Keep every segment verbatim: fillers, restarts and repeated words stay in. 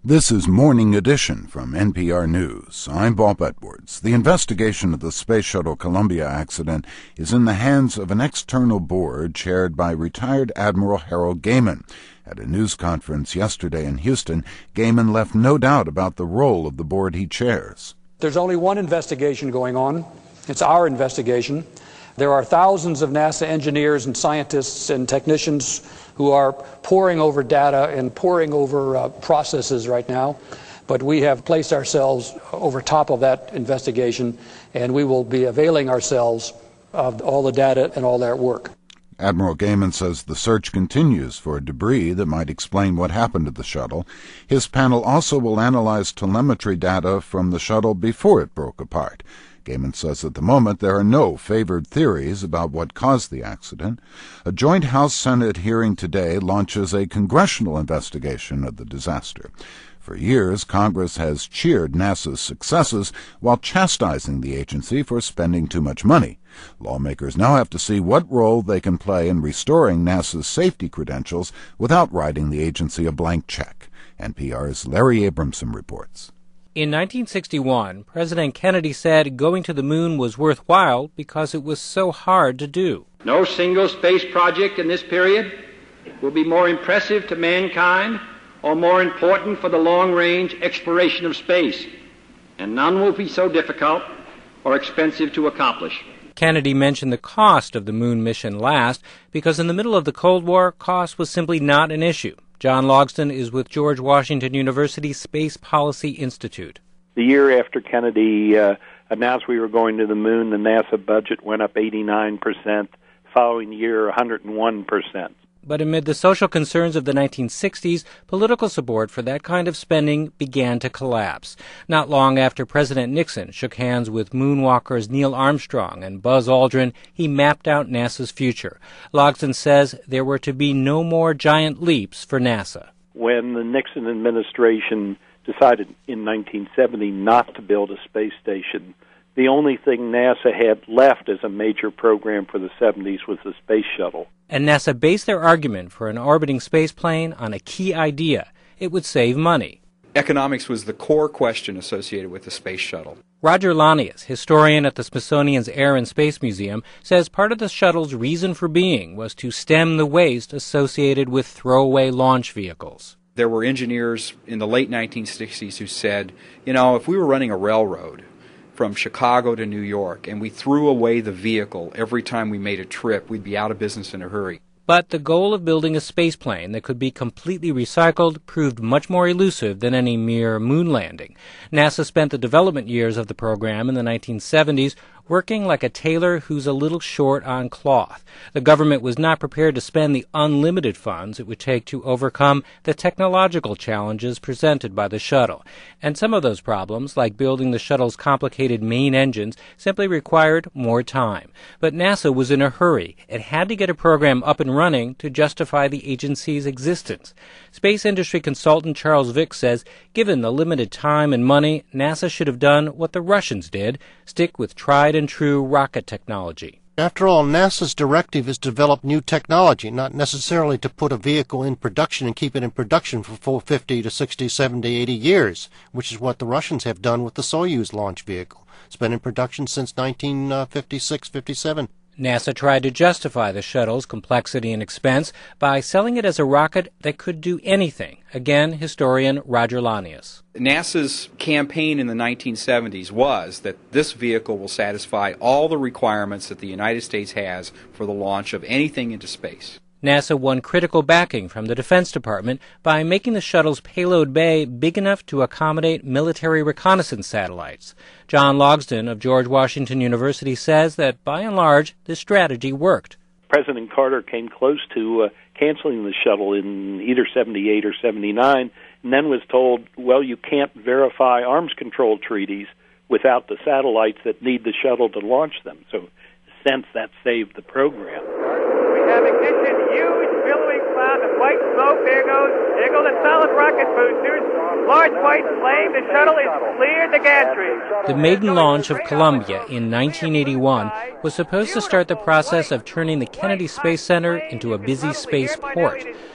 This is Morning Edition from N P R News. I'm Bob Edwards. The investigation of the Space Shuttle Columbia accident is in the hands of an external board chaired by retired Admiral Harold Gehman. At a news conference yesterday in Houston, Gehman left no doubt about the role of the board he chairs. There's only one investigation going on. It's our investigation. There are thousands of NASA engineers and scientists and technicians who are poring over data and poring over uh, processes right now. But we have placed ourselves over top of that investigation, and we will be availing ourselves of all the data and all that work. Admiral Gehman says the search continues for debris that might explain what happened to the shuttle. His panel also will analyze telemetry data from the shuttle before it broke apart. Gehman says at the moment there are no favored theories about what caused the accident. A joint House-Senate hearing today launches a congressional investigation of the disaster. For years, Congress has cheered NASA's successes while chastising the agency for spending too much money. Lawmakers now have to see what role they can play in restoring NASA's safety credentials without writing the agency a blank check. N P R's Larry Abramson reports. In nineteen sixty-one, President Kennedy said going to the moon was worthwhile because it was so hard to do. No single space project in this period will be more impressive to mankind or more important for the long-range exploration of space, and none will be so difficult or expensive to accomplish. Kennedy mentioned the cost of the moon mission last because in the middle of the Cold War, cost was simply not an issue. John Logsdon is with George Washington University Space Policy Institute. The year after Kennedy uh, announced we were going to the moon, the NASA budget went up eighty-nine percent. Following year, one hundred one percent. But amid the social concerns of the nineteen sixties, political support for that kind of spending began to collapse. Not long after President Nixon shook hands with moonwalkers Neil Armstrong and Buzz Aldrin, he mapped out NASA's future. Logsdon says there were to be no more giant leaps for NASA. When the Nixon administration decided in nineteen seventy not to build a space station, the only thing NASA had left as a major program for the seventies was the space shuttle. And NASA based their argument for an orbiting spaceplane on a key idea. It would save money. Economics was the core question associated with the space shuttle. Roger Lanius, historian at the Smithsonian's Air and Space Museum, says part of the shuttle's reason for being was to stem the waste associated with throwaway launch vehicles. There were engineers in the late nineteen sixties who said, you know, if we were running a railroad from Chicago to New York, and we threw away the vehicle every time we made a trip, we'd be out of business in a hurry. But the goal of building a spaceplane that could be completely recycled proved much more elusive than any mere moon landing. NASA spent the development years of the program in the nineteen seventies working like a tailor who's a little short on cloth. The government was not prepared to spend the unlimited funds it would take to overcome the technological challenges presented by the shuttle. And some of those problems, like building the shuttle's complicated main engines, simply required more time. But NASA was in a hurry. It had to get a program up and running to justify the agency's existence. Space industry consultant Charles Vick says, given the limited time and money, NASA should have done what the Russians did, stick with tried and true rocket technology. After all, NASA's directive is to develop new technology, not necessarily to put a vehicle in production and keep it in production for full fifty to sixty, seventy, eighty years, which is what the Russians have done with the Soyuz launch vehicle. It's been in production since nineteen fifty-six fifty-seven. NASA tried to justify the shuttle's complexity and expense by selling it as a rocket that could do anything. Again, historian Roger Lanius. NASA's campaign in the nineteen seventies was that this vehicle will satisfy all the requirements that the United States has for the launch of anything into space. NASA won critical backing from the Defense Department by making the shuttle's payload bay big enough to accommodate military reconnaissance satellites. John Logsdon of George Washington University says that, by and large, this strategy worked. President Carter came close to uh, canceling the shuttle in either seventy-eight or seventy-nine, and then was told, well, you can't verify arms control treaties without the satellites that need the shuttle to launch them. So, in a sense, that saved the program. We have ignition, huge billowing cloud of white smoke. There goes, there go the solid rocket boosters. Large white flame. The shuttle is cleared the gantry. The maiden launch of Columbia in nineteen eighty-one was supposed to start the process of turning the Kennedy Space Center into a busy space port.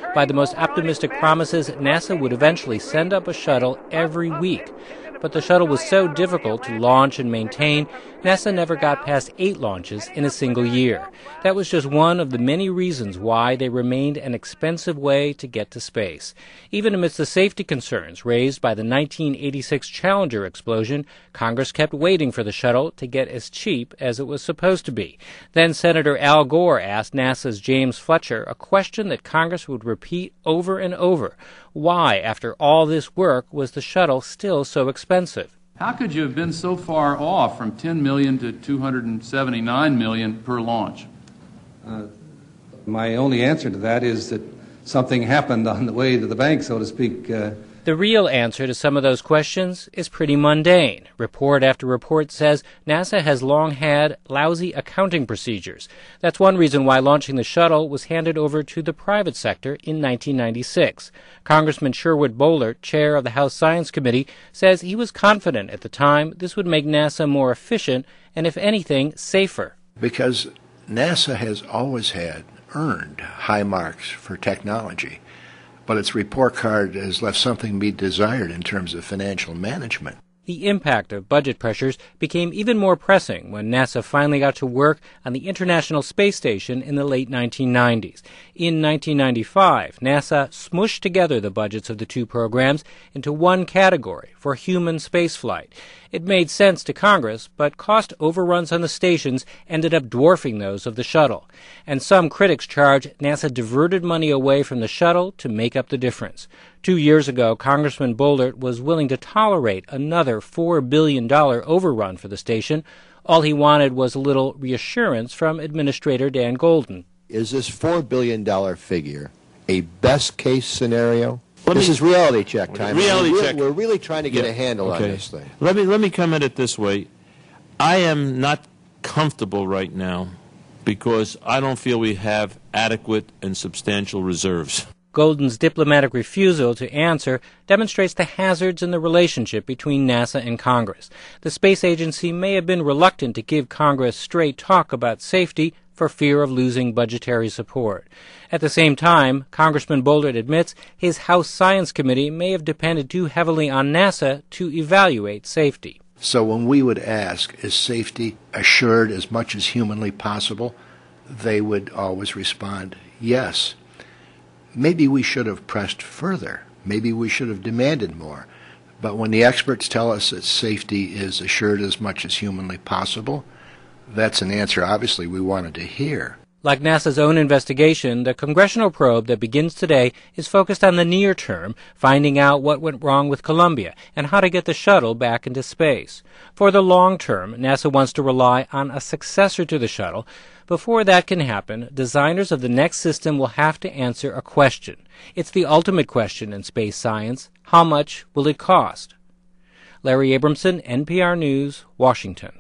By the most optimistic promises, NASA would eventually send up a shuttle every week. But the shuttle was so difficult to launch and maintain, NASA never got past eight launches in a single year. That was just one of the many reasons why they remained an expensive way to get to space. Even amidst the safety concerns raised by the nineteen eighty-six Challenger explosion, Congress kept waiting for the shuttle to get as cheap as it was supposed to be. Then Senator Al Gore asked NASA's James Fletcher a question that Congress would repeat over and over. Why, after all this work, was the shuttle still so expensive? How could you have been so far off from ten million dollars to two hundred seventy-nine million dollars per launch? Uh, my only answer to that is that something happened on the way to the bank, so to speak. Uh, The real answer to some of those questions is pretty mundane. Report after report says NASA has long had lousy accounting procedures. That's one reason why launching the shuttle was handed over to the private sector in nineteen ninety-six. Congressman Sherwood Boehlert, chair of the House Science Committee, says he was confident at the time this would make NASA more efficient and, if anything, safer. Because NASA has always had earned high marks for technology, but its report card has left something to be desired in terms of financial management. The impact of budget pressures became even more pressing when NASA finally got to work on the International Space Station in the late nineteen nineties. In nineteen ninety-five, NASA smushed together the budgets of the two programs into one category for human spaceflight. It made sense to Congress, but cost overruns on the stations ended up dwarfing those of the shuttle. And some critics charge NASA diverted money away from the shuttle to make up the difference. Two years ago, Congressman Boehlert was willing to tolerate another four billion dollars overrun for the station. All he wanted was a little reassurance from Administrator Dan Golden. Is this four billion dollars figure a best-case scenario? Let this me, is reality check time. Reality we're, check. We're really trying to get yeah, a handle okay. on this thing. Let me let me come at it this way. I am not comfortable right now because I don't feel we have adequate and substantial reserves. Golden's diplomatic refusal to answer demonstrates the hazards in the relationship between NASA and Congress. The space agency may have been reluctant to give Congress straight talk about safety for fear of losing budgetary support. At the same time, Congressman Boehlert admits his House Science Committee may have depended too heavily on NASA to evaluate safety. So when we would ask, is safety assured as much as humanly possible, they would always respond, yes. Maybe we should have pressed further. Maybe we should have demanded more. But when the experts tell us that safety is assured as much as humanly possible, that's an answer obviously we wanted to hear. Like NASA's own investigation, the congressional probe that begins today is focused on the near term, finding out what went wrong with Columbia and how to get the shuttle back into space. For the long term, NASA wants to rely on a successor to the shuttle. Before that can happen, designers of the next system will have to answer a question. It's the ultimate question in space science. How much will it cost? Larry Abramson, N P R News, Washington.